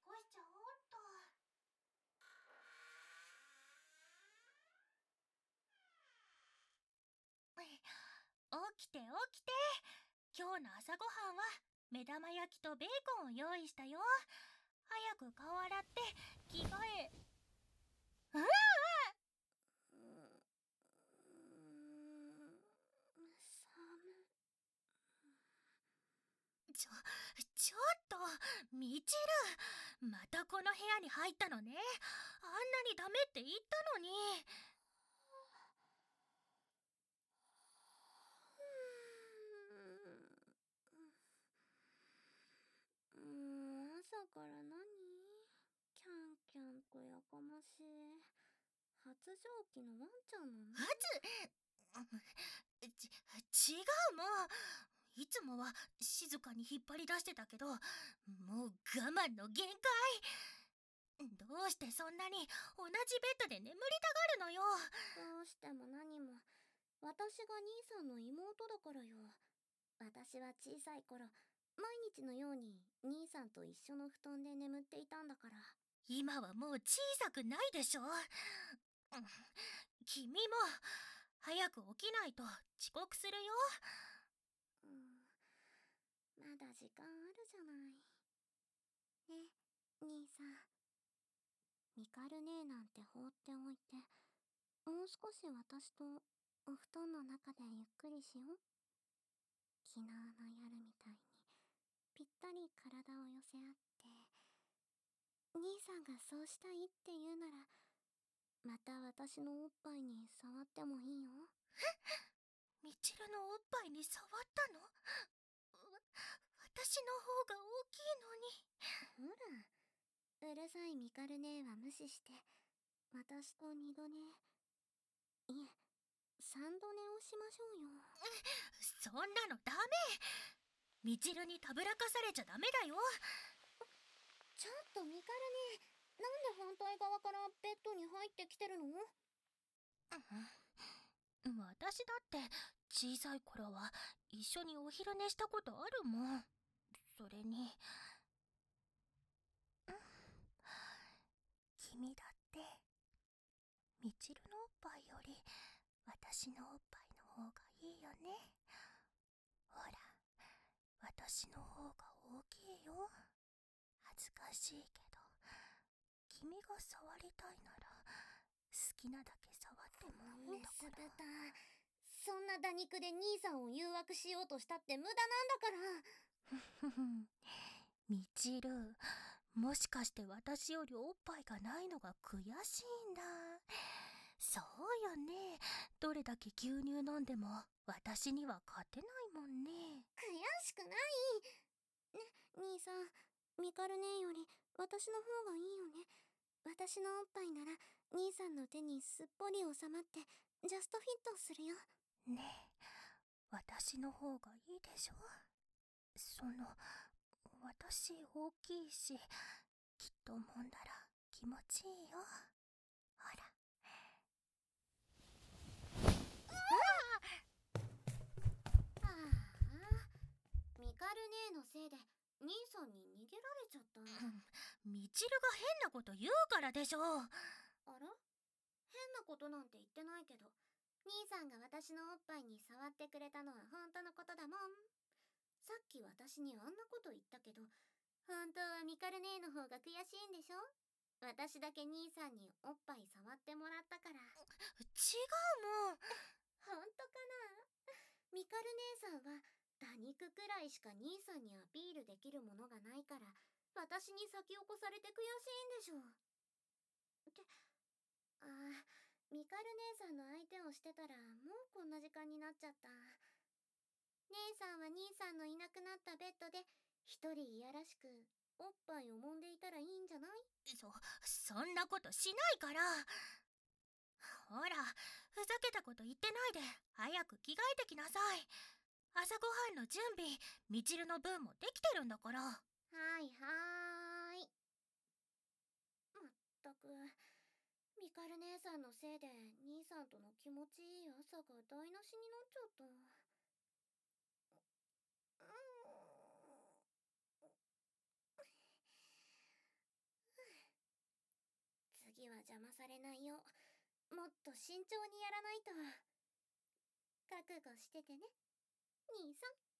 こしちゃおうっと。起きて起きて。今日の朝ごはんは目玉焼きとベーコンを用意したよ。早く顔洗って着替え。うわ寒。ちょっとみちる、またこの部屋に入ったのね。あんなにダメって言ったのに。朝から何？キャンキャンとやかましい。発情期のワンちゃんなの？違うもう。いつもは静かに引っ張り出してたけど、もう我慢の限界。どうしてそんなに同じベッドで眠りたがるのよ。どうしても何も、私が兄さんの妹だからよ。私は小さい頃、毎日のように兄さんと一緒の布団で眠っていたんだから。今はもう小さくないでしょ。君も早く起きないと遅刻するよ。まだ時間あるじゃない。ね、兄さん。ミカル姉なんて放っておいて、もう少し私とお布団の中でゆっくりしよう。昨日の夜みたいにぴったり体を寄せ合って、兄さんがそうしたいって言うなら、また私のおっぱいに触ってもいいよ。みちるのおっぱいに触ったの？私の方が大きいのに。ほら、うるさいミカル姉は無視して、私と二度寝、いえ、三度寝をしましょうよ。そんなのダメ。みちるにたぶらかされちゃダメだよ。ちょっとミカル姉、なんで反対側からベッドに入ってきてるの？私だって小さい頃は一緒にお昼寝したことあるもん。それに、君だってみちるのおっぱいより私のおっぱいの方がいいよね。ほら、私の方が大きいよ。恥ずかしいけど、君が触りたいなら好きなだけ触ってもいいんだから。そんな打肉で兄さんを誘惑しようとしたって無駄なんだから。みちる、もしかして私よりおっぱいがないのが悔しいんだ。そうよね。どれだけ牛乳飲んでも私には勝てないもんね。悔しくない。ね、兄さん、ミカル姉より私の方がいいよね。私のおっぱいなら兄さんの手にすっぽり収まってジャストフィットするよ。ねえ、私の方がいいでしょ。私大きいし、きっと揉んだら気持ちいいよ。ほら。ああ、ミカル姉のせいで兄さんに逃げられちゃった。みちるが変なこと言うからでしょ。あら？変なことなんて言ってないけど、兄さんが私のおっぱいに触ってくれたのは本当のことだもん。さっき私にあんなこと言ったけど、本当はミカル姉の方が悔しいんでしょ？私だけ兄さんにおっぱい触ってもらったから。違うもん。本当かな？ミカル姉さんは打肉くらいしか兄さんにアピールできるものがないから、私に先を越されて悔しいんでしょ。ってああ、ミカル姉さんの相手をしてたらもうこんな時間になっちゃった。姉さんは兄さんのいなくなったベッドで一人いやらしくおっぱいを揉んでいたらいいんじゃない？そんなことしないから。ほら、ふざけたこと言ってないで早く着替えてきなさい。朝ごはんの準備、みちるの分もできてるんだから。はいはーい。まったく、ミカル姉さんのせいで兄さんとの気持ちいい朝が台無しになっちゃった。 邪魔されないよう、もっと慎重にやらないと。覚悟しててね、兄さん。